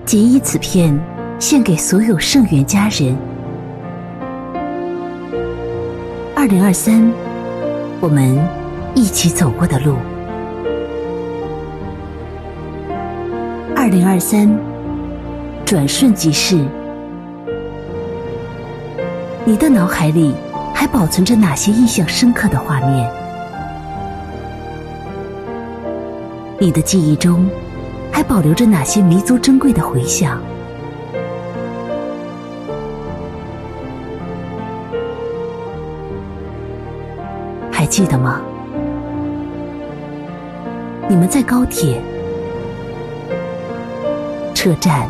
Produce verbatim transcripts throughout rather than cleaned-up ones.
仅以此片献给所有圣缘家人。二零二三，我们一起走过的路。二零二三，转瞬即逝。你的脑海里还保存着哪些印象深刻的画面？你的记忆中还保留着哪些弥足珍贵的回响？还记得吗？你们在高铁、车站、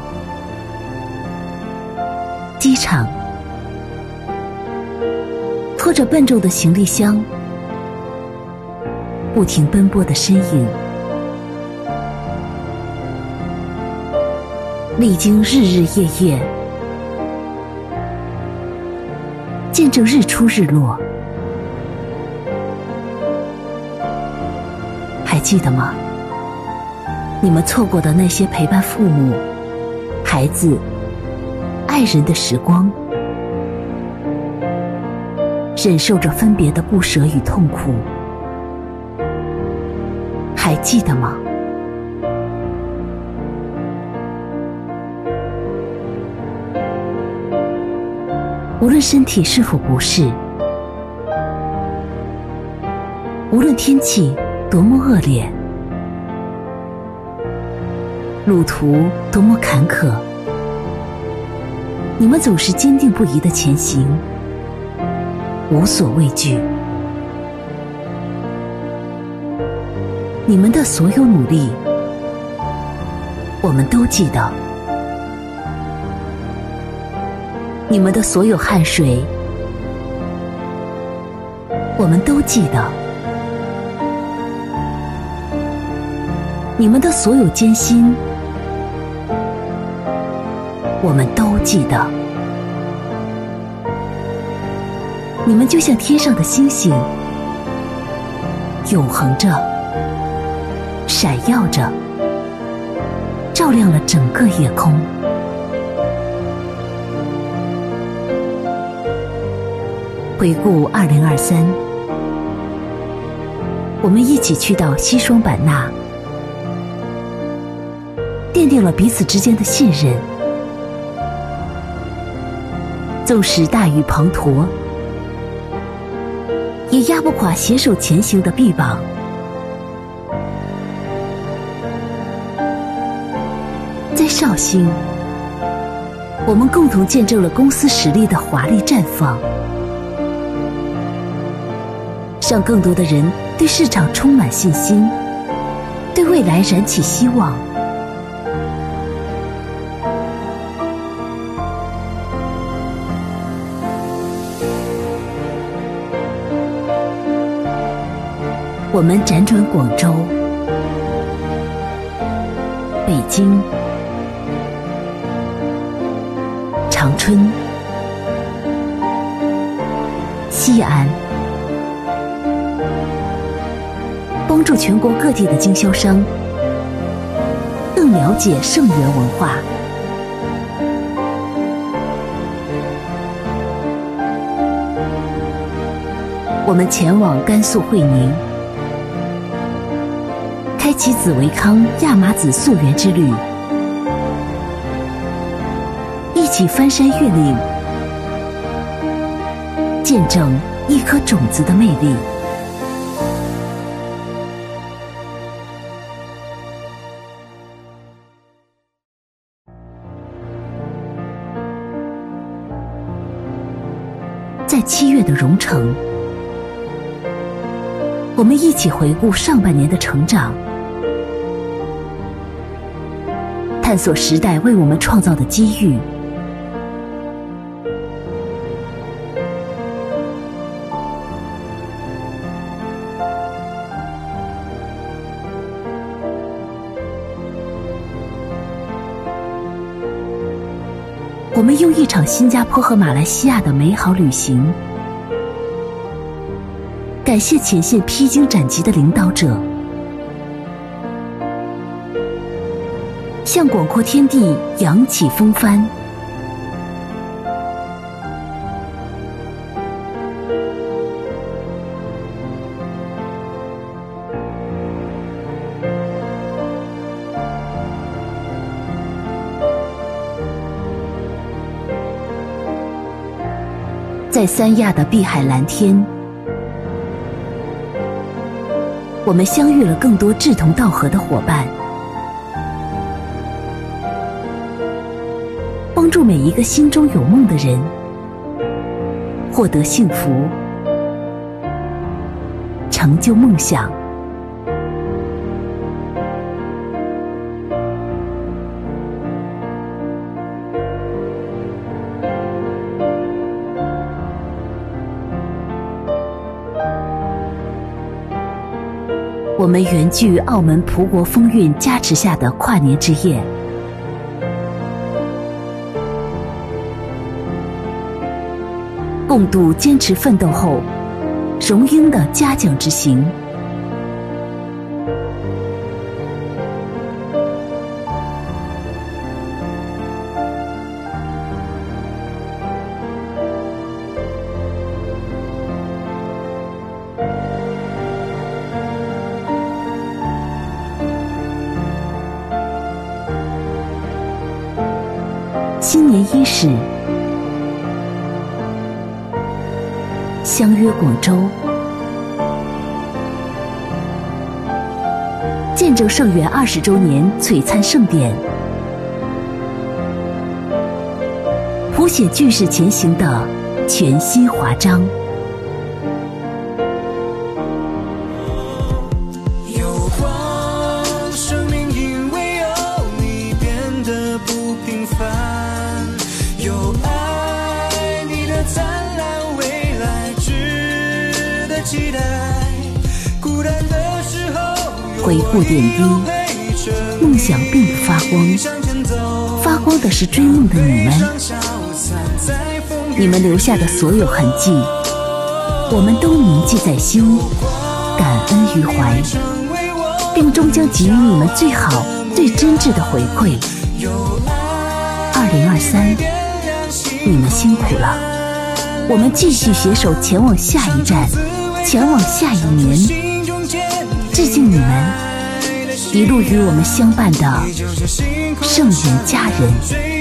机场，拖着笨重的行李箱，不停奔波的身影，历经日日夜夜，见证日出日落。还记得吗？你们错过的那些陪伴父母、孩子、爱人的时光，忍受着分别的不舍与痛苦。还记得吗？无论身体是否不适，无论天气多么恶劣，路途多么坎坷，你们总是坚定不移地前行，无所畏惧。你们的所有努力，我们都记得；你们的所有汗水，我们都记得；你们的所有艰辛，我们都记得。你们就像天上的星星，永恒着，闪耀着，照亮了整个夜空。回顾二零二三，我们一起去到西双版纳，奠定了彼此之间的信任。纵使大雨滂沱，也压不垮携手前行的臂膀。在绍兴，我们共同见证了公司实力的华丽绽放，让更多的人对市场充满信心，对未来燃起希望。我们辗转广州、北京、长春、西安，帮助全国各地的经销商更了解盛源文化。我们前往甘肃会宁，开启紫维康亚麻籽溯源之旅，一起翻山越岭，见证一颗种子的魅力。在七月的蓉城，我们一起回顾上半年的成长，探索时代为我们创造的机遇。我们用一场新加坡和马来西亚的美好旅行，感谢前线披荆斩棘的领导者， 向广阔天地扬起风帆。在三亚的碧海蓝天，我们相遇了更多志同道合的伙伴，帮助每一个心中有梦的人获得幸福，成就梦想。我们缘聚澳门葡国风韵加持下的跨年之夜，共度坚持奋斗后荣膺的嘉奖之行。新年伊始，相约广州，见证盛元二十周年璀璨盛典，谱写巨世前行的全新华章。回顾点滴，梦想并不发光，发光的是追梦的你们。你们留下的所有痕迹，我们都铭记在心，感恩于怀，并终将给予你们最好、最真挚的回馈。二零二三，你们辛苦了，我们继续携手前往下一站，前往下一年。致敬你们一路与我们相伴的盛元家人。